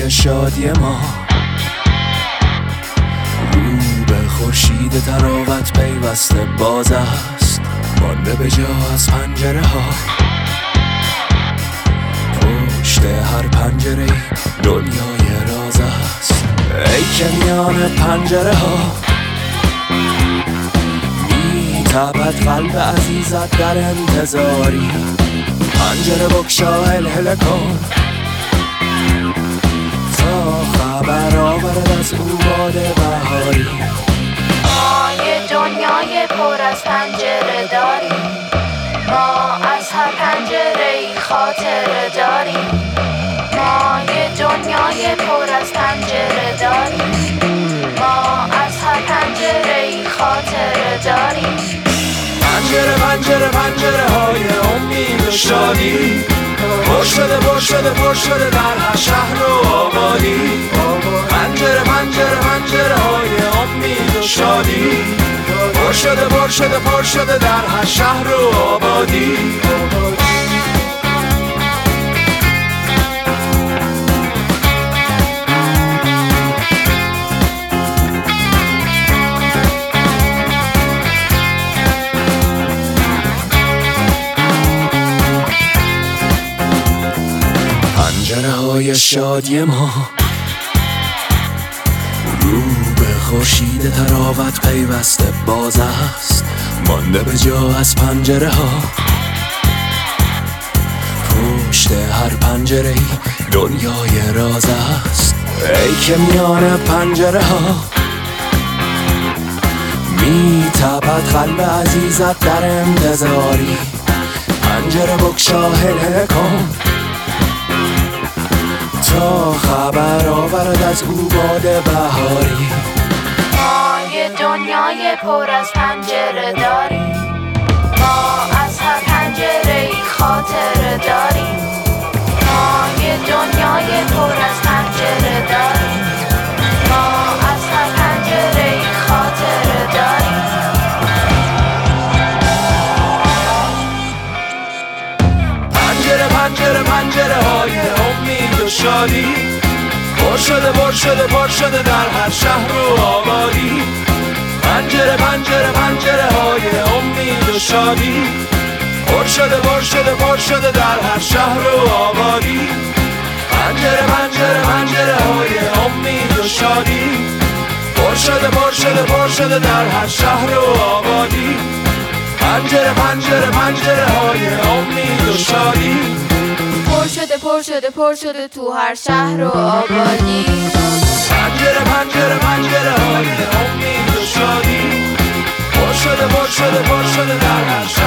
های شادی ما رو به خورشید تراوت پیوسته باز است، مانده به جا از پنجره ها. پشت هر پنجره دنیای راز است، ای که میان پنجره ها میتپد قلب عزیزت در انتظاری. پنجره بگشا هلهله کن تا خبر آورد از او باد بهاری. ما یه دنیای پر از پنجره داریم، ما از هر پنجره ای خاطره داریم. ما یه دنیای پر از پنجره داریم، ما از هر پنجره ای خاطره داریم. پنجره پنجره پنجره های امید و شادی، پر شده پر شده پر شده در هر شهر و آبادی. پنجره پنجره پنجره های امید و شادی، پر شده پر شده پر شده در هر شهر و آبادی. پنجره های شادی ما رو به خورشید تراوت پیوسته باز است، مانده به جا از پنجره ها. پشت هر پنجره ای دنیای راز است، ای که میان پنجره ها میتپد قلب عزیزت در انتظاری. پنجره بگشا هلهله کن تا خبر آورد از او باد بهاری. ما یه دنیای پر از پنجره داریم، ما از هر پنجره ای خاطره داریم. ما یه دنیای پر از پنجره داریم، ما از هر پنجره ای خاطره داریم. پنجره پنجره پنجره های امید و شادی، پر شده پر شده پر شده در هر شهر و آبادی. پنجره پنجره پنجره های امید و شادی، پر شده پر شده پر شده در هر شهر و آبادی. پنجره پنجره پنجره های امید و شادی، پر شده پر شده پر شده در هر شهر و آبادی. پنجره پنجره پنجره های امید و شادی، پر شده پر شده پر شده تو هر شهر و آبادی. پنجره پنجره پنجره های امید و شادی، پر شده پر شده پر شده در هر شهر